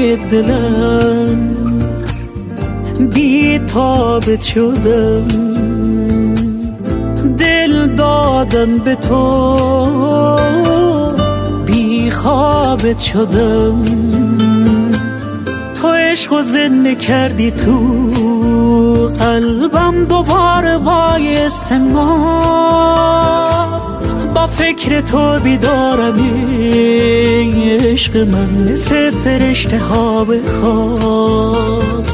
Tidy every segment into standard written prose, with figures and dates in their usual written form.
های دلم بی تابت شدم، دل دادم به تو بی خوابت شدم. تو عشق و زنده کردی تو قلبم، دوباره بایستم با فکر تو بیدارم. عشق من مثل فرشته ها به خواب،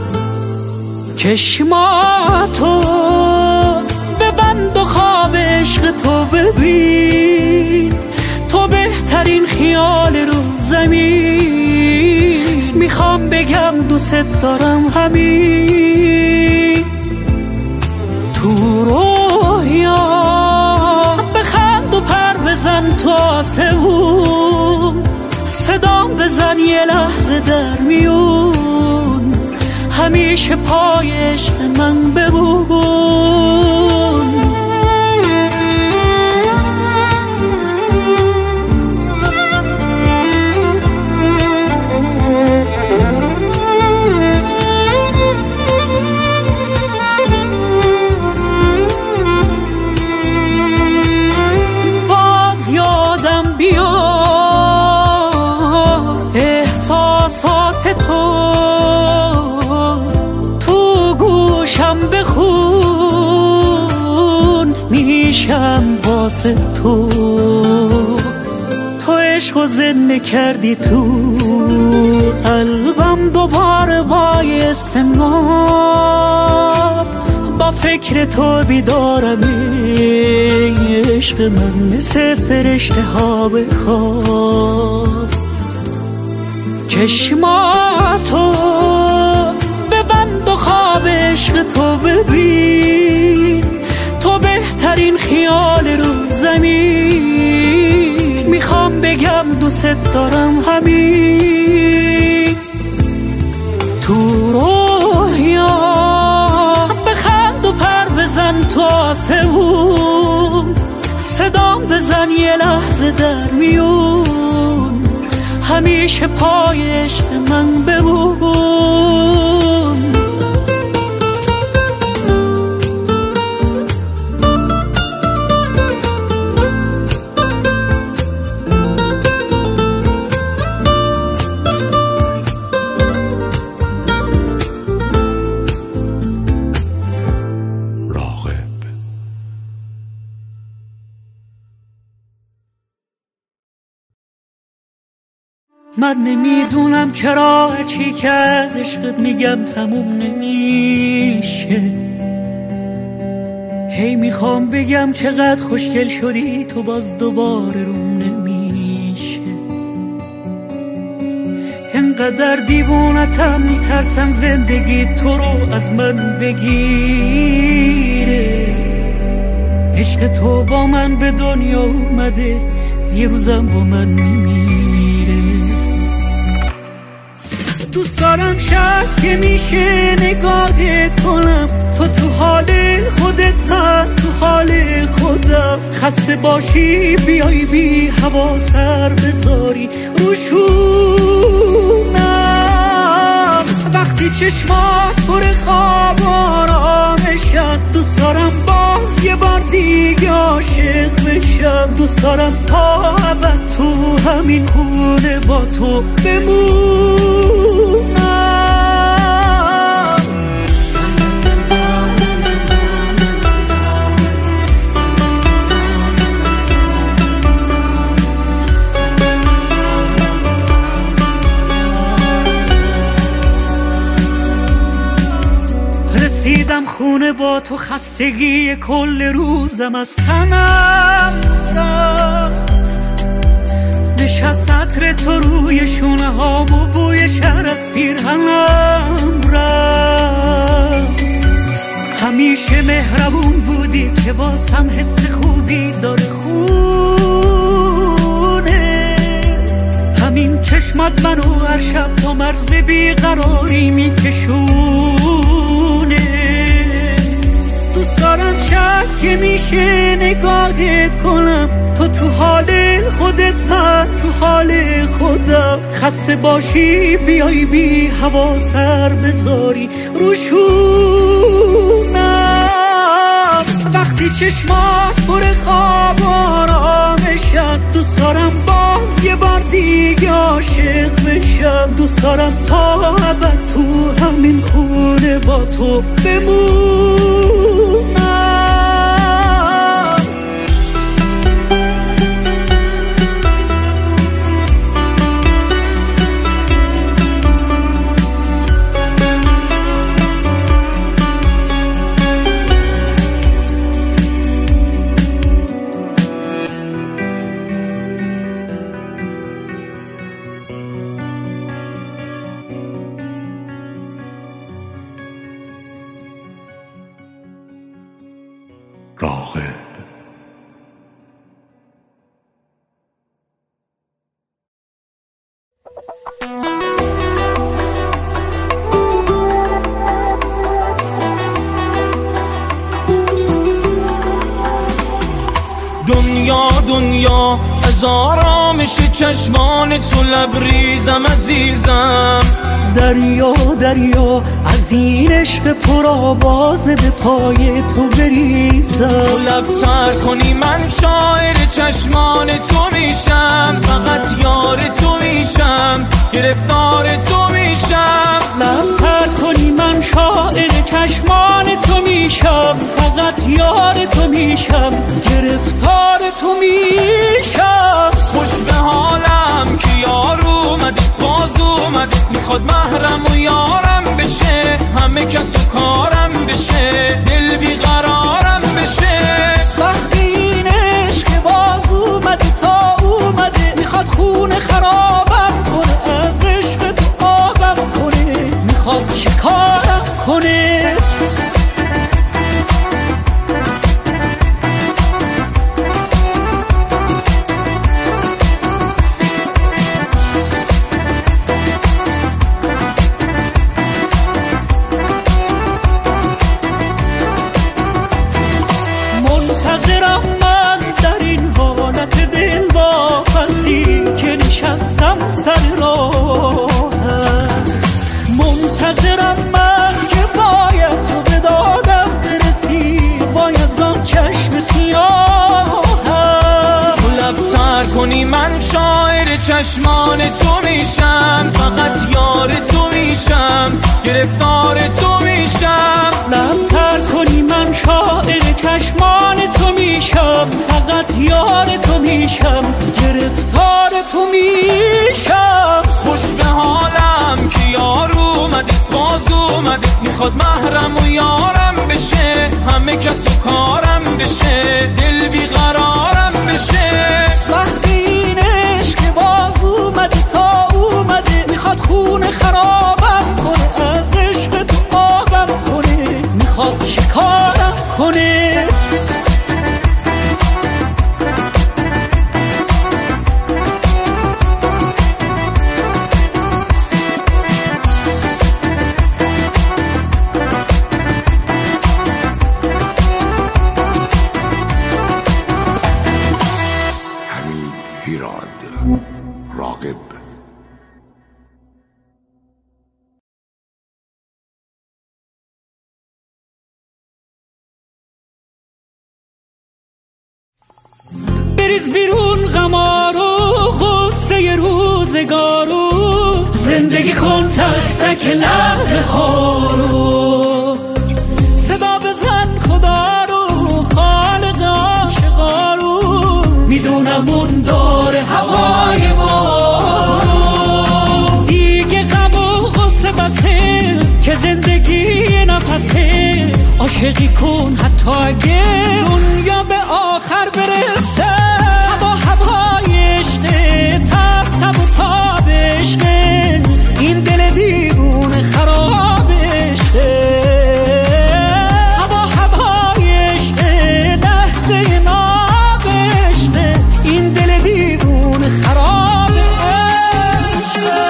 چشماتو ببند و خواب عشق تو ببین. تو بهترین خیال رو زمین، میخوام بگم دوست دارم همین. تو رویا بخند و پر بزن تو آسمون، صدام بزن یه لحظه در میون، همیشه پای عشق من بمون. باز یادم بیا احساسات تو گوشم بخون، میشم واسه تو. تو عشق و زنده کردی تو قلبم، دوباره بایستم با فکر تو بیدارم. عشق من مثل فرشته ها به خواب، چشماتو ببند و خواب عشق تو ببین. تو بهترین خیال رو زمین، میخوام بگم دوست دارم همین. تو رویا بخند و پر بزن تو آسمون، صدام بزن یه لحظه در میون، همیشه پای عشق من بمون. من نمیدونم چرا هرچی که از عشقت میگم تموم نمیشه. هی میخوام بگم چقدر خوشگل شدی تو، باز دوباره روم نمیشه. انقدر دیوونتم میترسم زندگی تو رو از من بگیره. عشق تو با من به دنیا اومده، یه روزم با من میمیره. دوست دارم شب که میشه نگاهت کنم، تو حال خودت من تو حال خودم. خسته باشی بیای بی هوا سر بذاری روشونم، وقتی چشمات پر خواب آرامشن. دوست دارم باز یه بار دیگه عاشق بشم، دوست دارم تا ابد تو همین خونه با تو بمونم. رسیدم خونه با تو، خستگی کل روزم از تنم رفت. نشست عطر تو روی شونه هام و بوی شهر از پیرهنم رفت. همیشه مهربون بودی که واسم حس خوبی داره خونه. همین چشمات منو هر شب تا مرز بیقراری میکشونه. دوست دارم شب که میشه نگاهت کنم، تو حال خودت من تو حال خودم. اومدم خسته باشی بیای بی هوا سر بذاری روشونم وقتی چشمات پر خواب آرامشن دوست دارم باز یه بار دیگه عاشق بشم دوست دارم تا ابد تو همین خونه با تو بمونم دنیا از آرامش چشمان تو لبریزم عزیزم دریا از این عشق پر آوازه به پای تو بریزم تو لب تر کنی من شاعر چشمان تو میشم فقط یار تو میشم گرفتار تو میشم لب تر کنی من شاعر چشمان تو میشم فقط یار تو میشم گرفتار تو میشم خوش به حالم که یار اومده باز اومده میخواد محرم و یارم بشه همه کس و کارم بشه دل بیقرارم بشه وقتی این عشق باز اومده تا اومده میخواد خونه خرابم کنه از عشق تو آبم کنه میخواد شکارم کنه سر راهت منتظرم من که باید تو به دادم برسی باید زان چشم سیاهت تو لب تر کنی من شاعر چشمان تو میشم فقط یار تو میشم گرفتار تو میشم لب تر کنی من شاعر چشمان تو میشم فقط یار تو میشم گرفتار تو میشم خوش به حالم که یار اومده باز اومده میخواد محرم و یارم بشه همه کس و کارم بشه دل بیقرارم بشه وقتی این عشق باز اومده تا اومده میخواد خونه خرابم کنه از عشق تو آبم کنه میخواد شکارم کنه راغب بریز بیرون غمارو غصه روزگارو زندگی کن تک تک لحظه ها رو صدا بزن خدا رو خالق عاشقا رو میدونم اون داره هوای ما رو دیگه غم و غصه بسه که زندگی نفسه عاشقی کن حتی اگه دنیا به آخر برسه هوای عشقه تب تب و تاب عشقه این دل دیوونه خراب عشقه هوای عشقه لحظه ناب عشقه این دل دیوونه خراب عشقه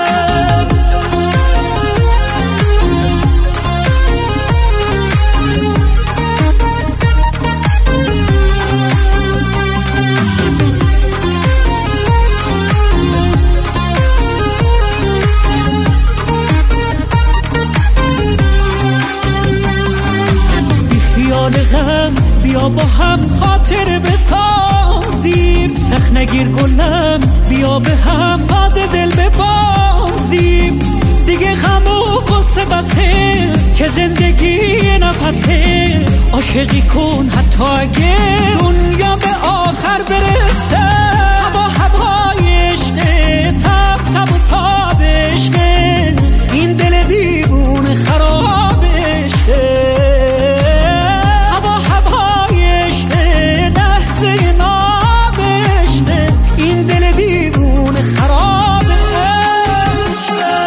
بگیر گلم بیا به هم ساده دل ببازیم، دیگه غم و غصه بسه که زندگی نفسه، عاشقی کن حتی اگه دنیا به آخر برسه، هوا هوای عشقه، تب تب و تاب عشقه، این دل دیوونه خراب عشقه، هوا هوای عشقه، لحظه ناب عشقه، این دل دیوونه خراب عشقه.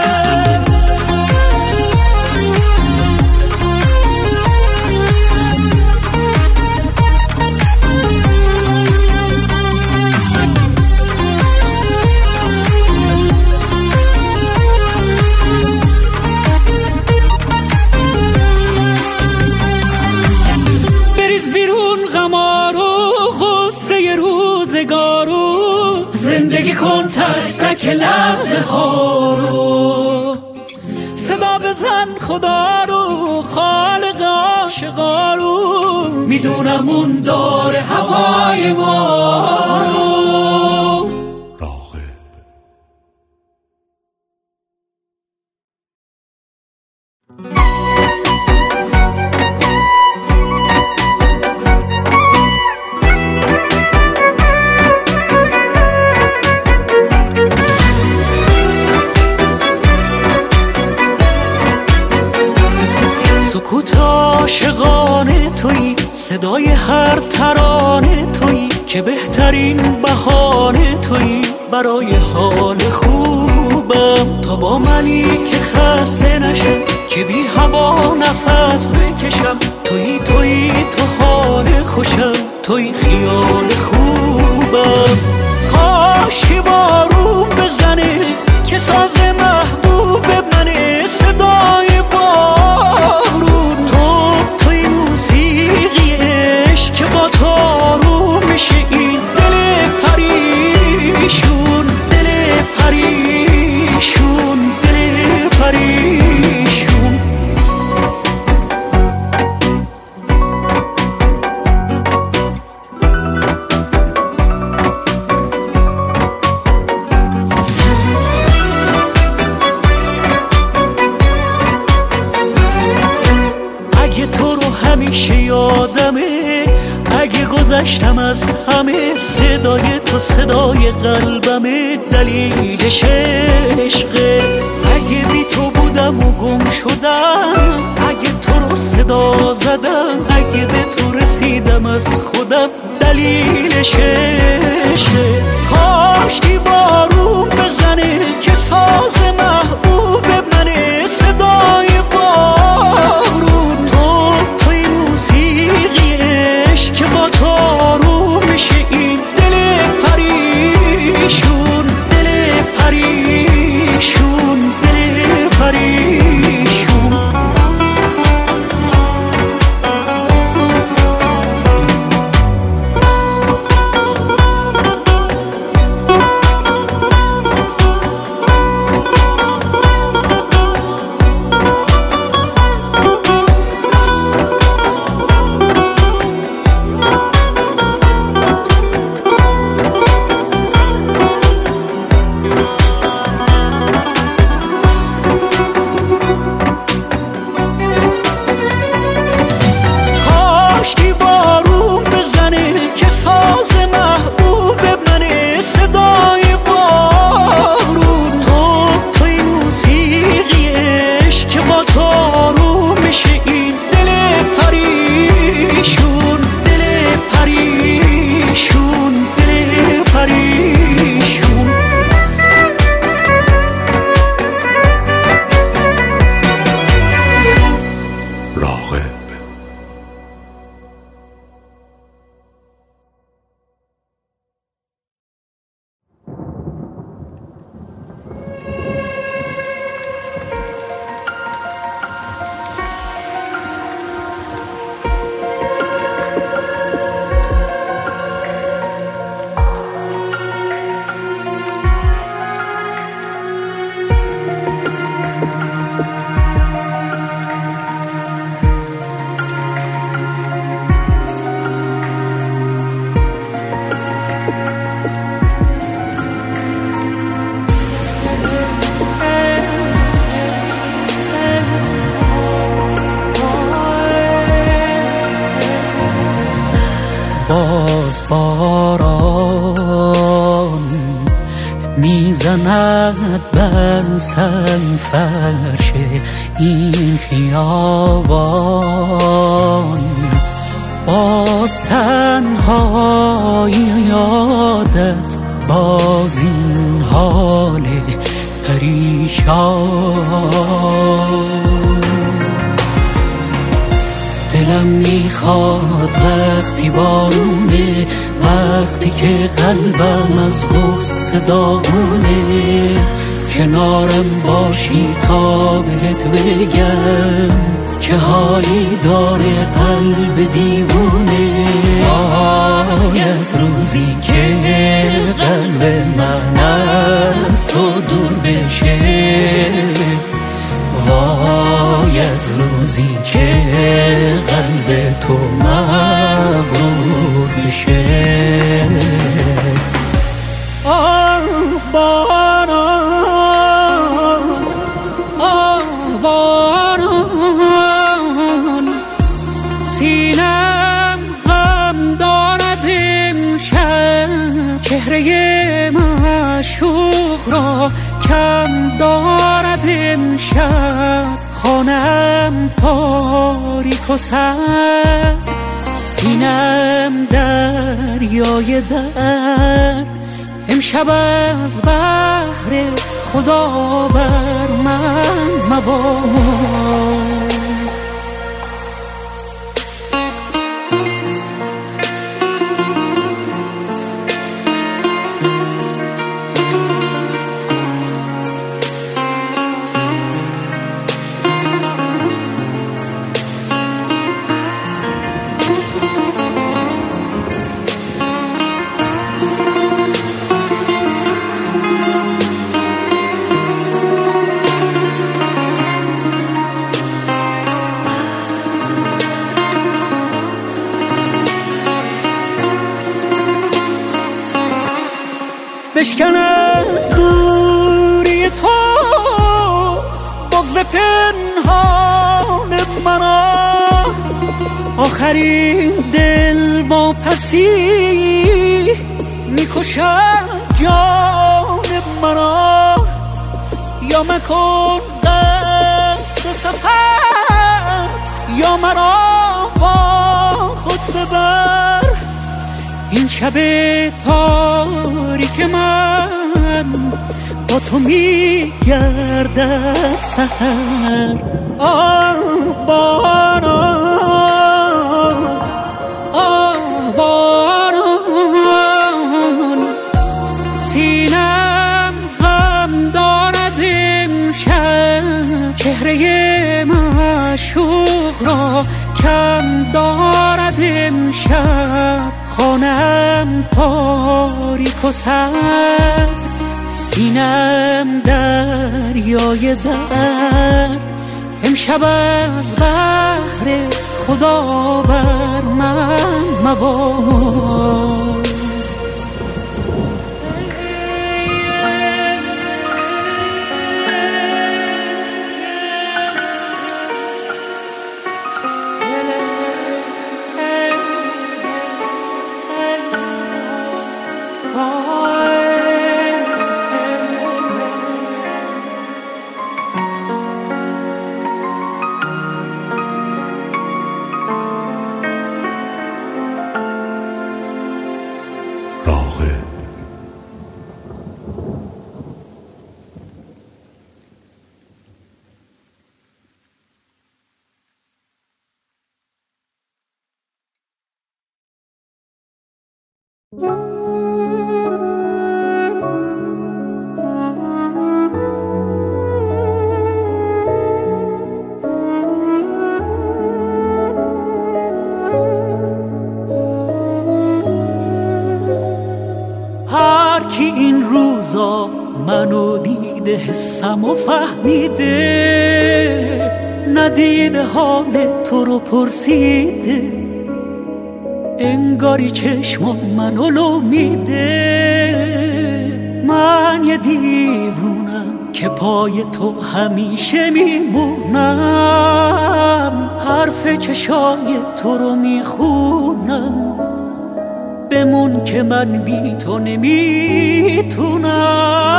بریز بیرون غمارو غصه روزگارو، زندگی کن تک تک لحظه ها رو، صدا بزن خدا رو خالق عاشقا رو، میدونم اون داره هوای ما رو. سکوت عاشقانه تویی، صدای هر ترانه تویی، که بهترین بهانه تویی برای حال خوبم، تا با منی که خسته نشم، که بی هوا نفس بکشم، تویی تویی تو حال خوشم، تویی خیال خوبم. کاش که بارون بزنه که ساز محبوب منه، صدای بارون توی موسیقی عشق، که با تو آروم میشه این دل پریشون، دل پریشون، دل پریشون. اگه تو رو همیشه یادمه، اگه گذشتم از همه، صدای تو صدای قلبمه، دلیلش عشقه. اگه بی تو بودم و گم شدم، اگه تو رو صدا زدم، اگه به تو رسیدم از خودم، دلیلش عشقه. کاش که بارون بزنه که ساز محبوب منه، صدای بارون توی موسیقی عشق، که با تو آروم میشه این دل پریشون، دل پریشون، دل پریشون. میزند بر سر فرش این خیابان. باز تنهایی یادت، باز این حال پریشان. دلم میخواد وقتی بارونه، وقتی که قلبم از غصه داغونه، کنارم باشی تا بهت بگم چه حالی داره قلب دیوونه. وای از روزی که قلب من از تو دور بشه، وای از روزی که قلب تو مغرور بشه. آه باران، آه باران، سینم غم دارد امشب، چهره معشوق را کم دارد امشب. خانم تاریک و سرد، سینم دریای درد. امشب از بحر خدا بر من مباد. بشکنم دوری تو، بغض پنهان مرا، آخرین دل با پسی میکشد جان مرا. یا مکن قصد سفر، یا مرا با خود ببر. این شب تاریک من با تو میگردد سحر. آه باران، آه باران، سینم غم دارد امشب، چهره معشوق را کم دارد امشب. خانم تاریک و سرد، سینم دریای درد. امشب از بحر خدا بر من مباد. هر کی این روزا منو دیده، حسم و فهمیده، ندیده حال تو رو پرسیده، انگاری چشمان منو لو میده. من یه دیوونم که پای تو همیشه میمونم، حرف چشای تو رو میخونم، بمون که من بی تو نمیتونم.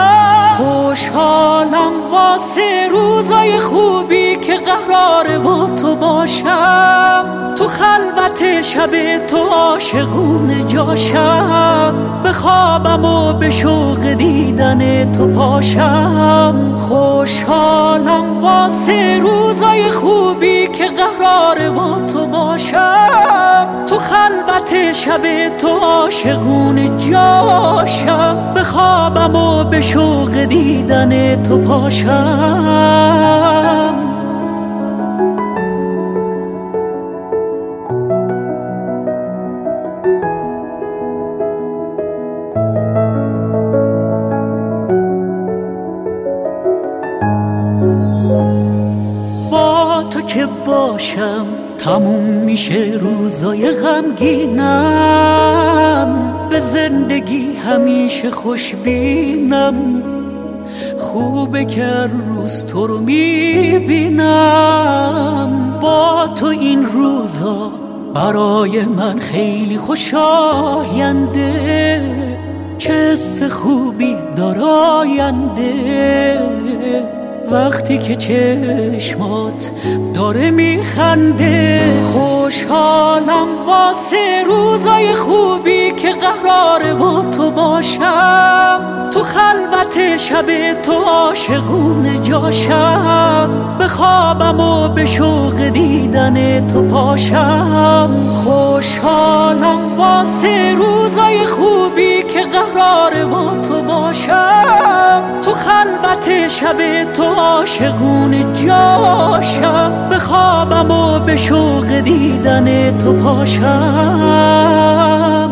روزای خوبی که قراره با تو باشم، تو خلوت شب تو عاشقونه جاشم، بخوابم و به شوق دیدن تو پاشم. خوشحالم واسه روزای خوبی که قراره با تو باشم، تو خلوت شب تو عاشقونه جاشم، بخوابم و به شوق دیدن تو پاشم. با تو که باشم تموم میشه روزای غمگینم، به زندگی همیشه خوشبینم، خوبه که روز تو رو میبینم. با تو این روزا برای من خیلی خوش آینده، چه حس خوبی داره آینده، وقتی که چشمات داره میخنده. خوشحالم واسه روزای خوبی که قراره با تو باشم، تو خلوت شب تو عاشقونه جاشم، بخوابم و به شوق دیدن تو پاشم. خوشحالم واسه روزای خوبی که قراره با تو باشم، تو خلوت شب تو عاشقونه جاشم، بخوابم و به شوق دیدن تو پاشم.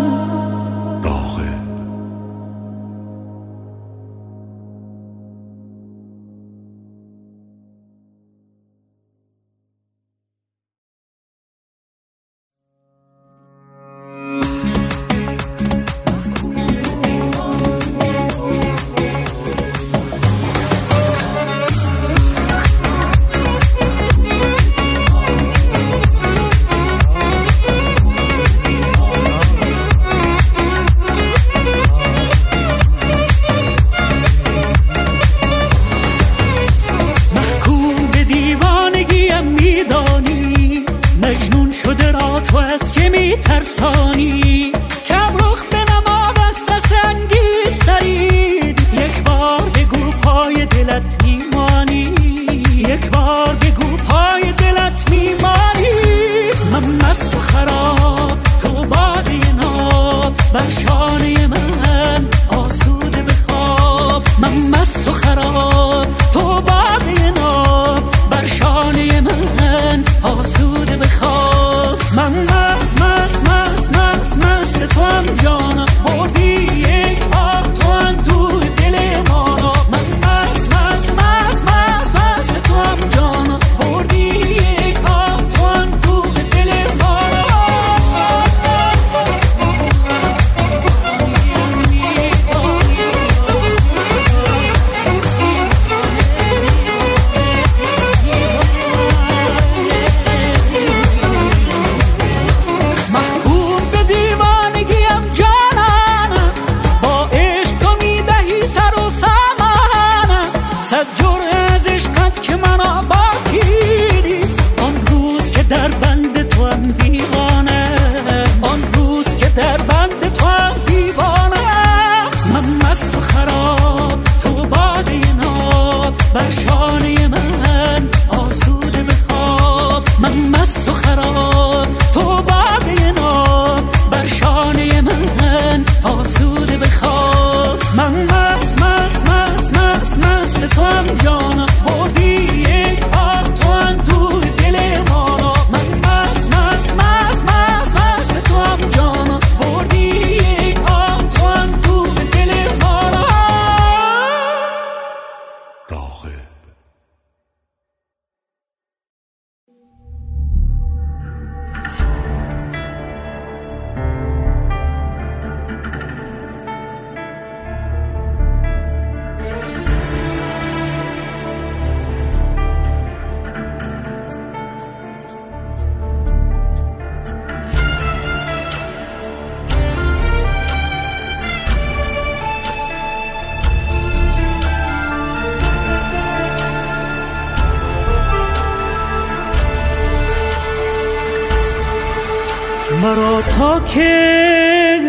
تا که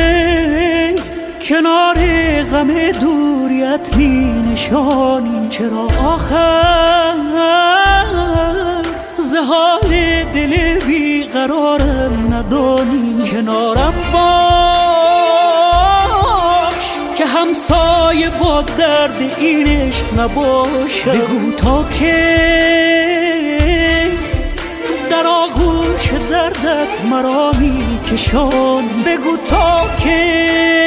کنار غم دوریت می نشانی، چرا آخر ز حال دل بیقرارم ندانی؟ کنارم باش که همسایه با درد این عشق نباشد. بگو تا که در آغوش دردت مرا می کشان. بگو تا که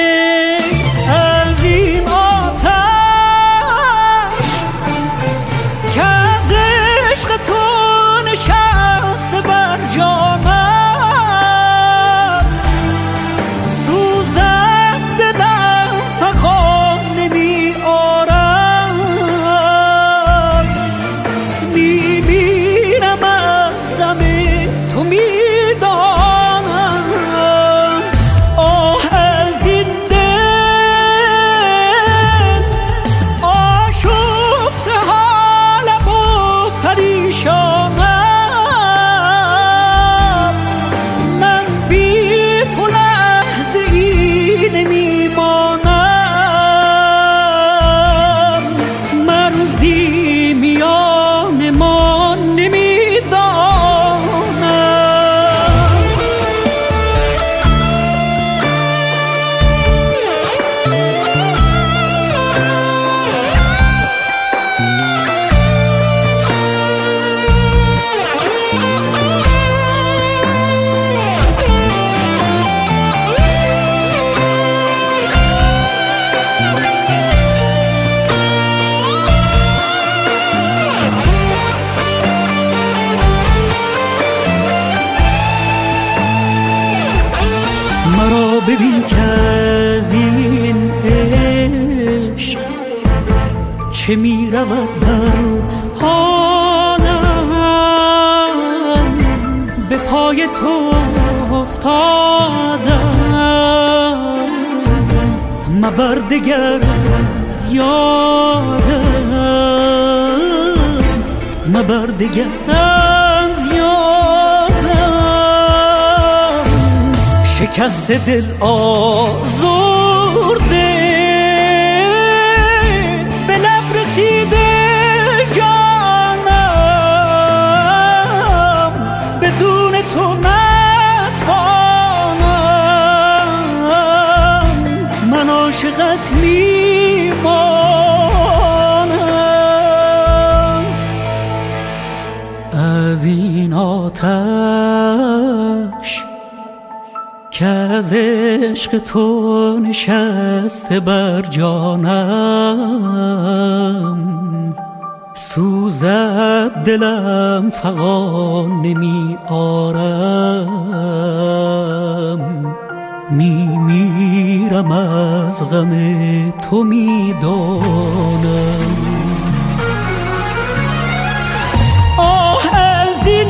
از این آتش که از عشق تو نشسته بر جانم، سوزد دلم فغان نمی آرم. میمیرم از دم تو میدانم. آه از این دل آشفته حالم و پریشانم. من بی تو لحظه ای نمیمانم. مرزی میان ما نمیدانم. مرا ببین که از این عشق چه می رود بر حالم. به پای تو افتادم، مبر دگر زیادم، مبر دگر زیادم. شکست دل آزرده به لب رسیده جانم. بدون تو نتوانم، من عاشقت میمانم. از این آتش که از عشق تو نشسته بر جانم، سوزد دلم فغان نمی آرم. میمیرم از غم تو میدانم. آه از این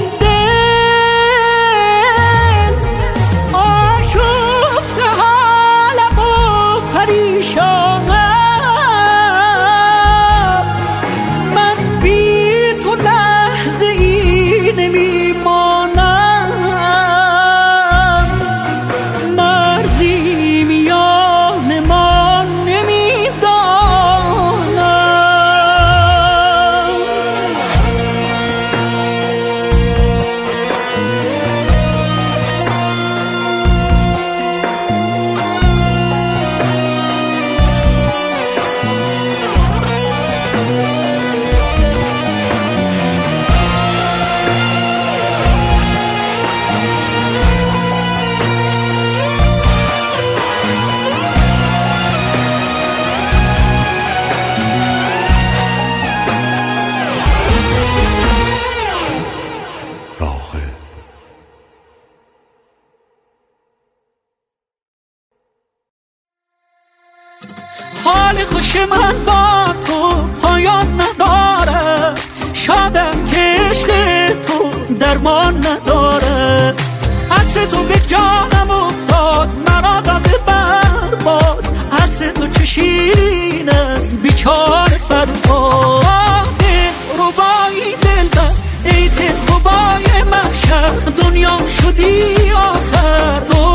حال خوش من با تو پایان نداره. شادم که عشق تو درمان نداره. عطر تو به جانم افتاد، مرا داده برباد. عطر تو چه شیرین است بیچاره فرهاد. ربای دلبر ای دل ربای محشر، دنیا شدی آخر.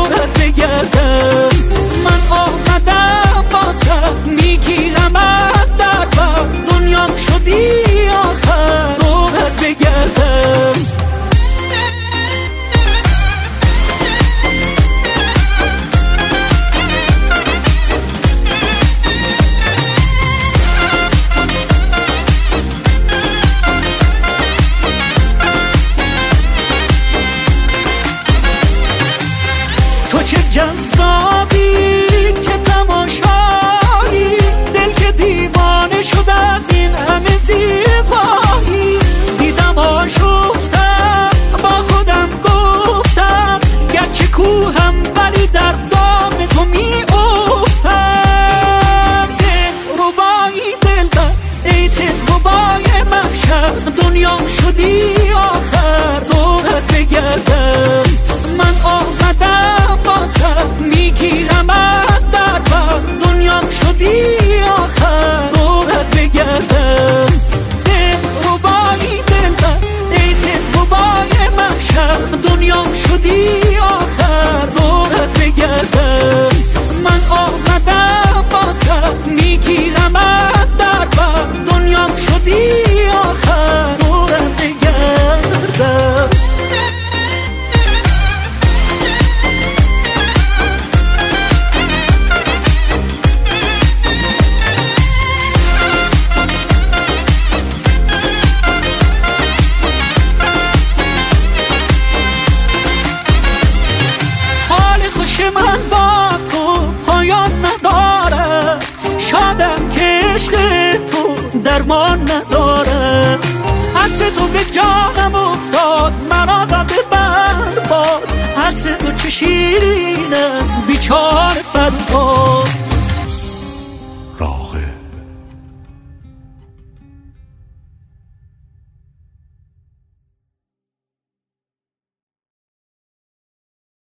درمان نداره. عطر تو به جانم افتاد، مرا داده برباد. عطر تو چه شیرین است بیچاره فرهاد.